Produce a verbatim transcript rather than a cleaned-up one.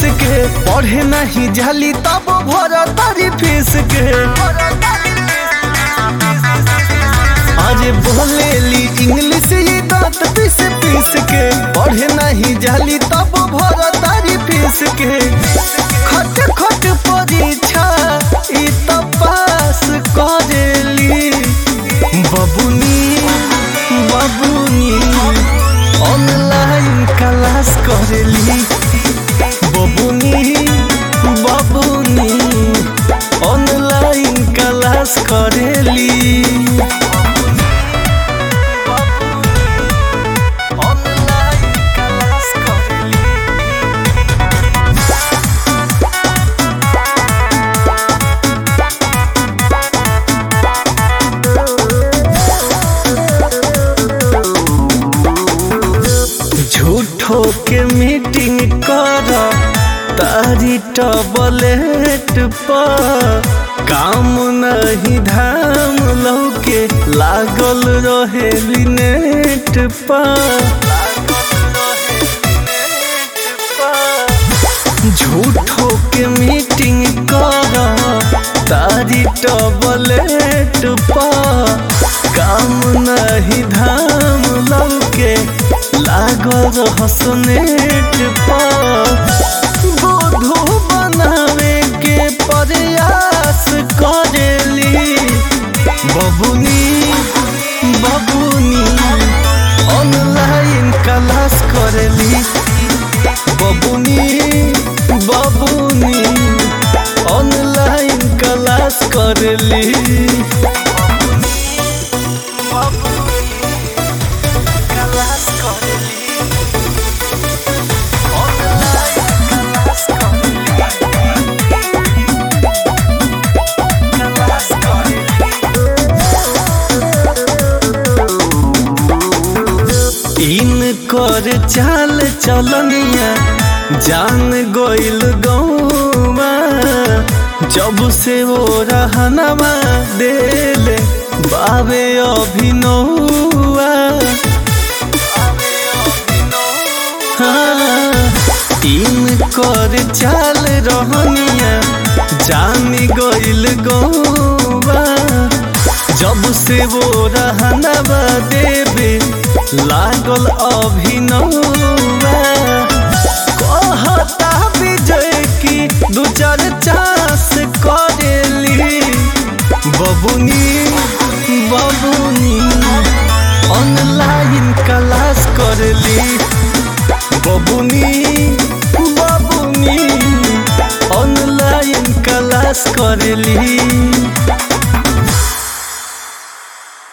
के पढ़े नहीं जाली तब भर तारी फीस के अरे बोलेली इंग्लिश ये दांत पीस पीस के पढ़े नहीं जाली तब भर तारी फीस के खट खट परीक्षा ई तो पास करेली बबुनी बबुनी ऑनलाइन क्लास करेली बबुनी बबुनी ऑनलाइन क्लास करेली झूठो के मीटिंग कर तारी टबलेट पर काम नहीं धाम लौके लागल रहेली नेट पर झूठो के मीटिंग कर तारी टबलेट पर काम नहीं धाम लौके लागल हसनेट पर बोधू बनावे के प्रयास करेली बबुनी बबुनी ऑनलाइन क्लास करेली बबुनी बबुनी ऑनलाइन क्लास करेली कर चाल चलनिया जान गोइल गौवा जब से वो रहनवा देले बाबे अभिनौआ हाँ, इन कर चाल रहनिया जान गोइल गौवा जब से वो रहनवा देवे लागल अभिनौआ कहता विजय की दू चार चांस करेली बबुनी बबुनी ऑनलाइन क्लास करेली बबुनी बबुनी ऑनलाइन क्लास करेली।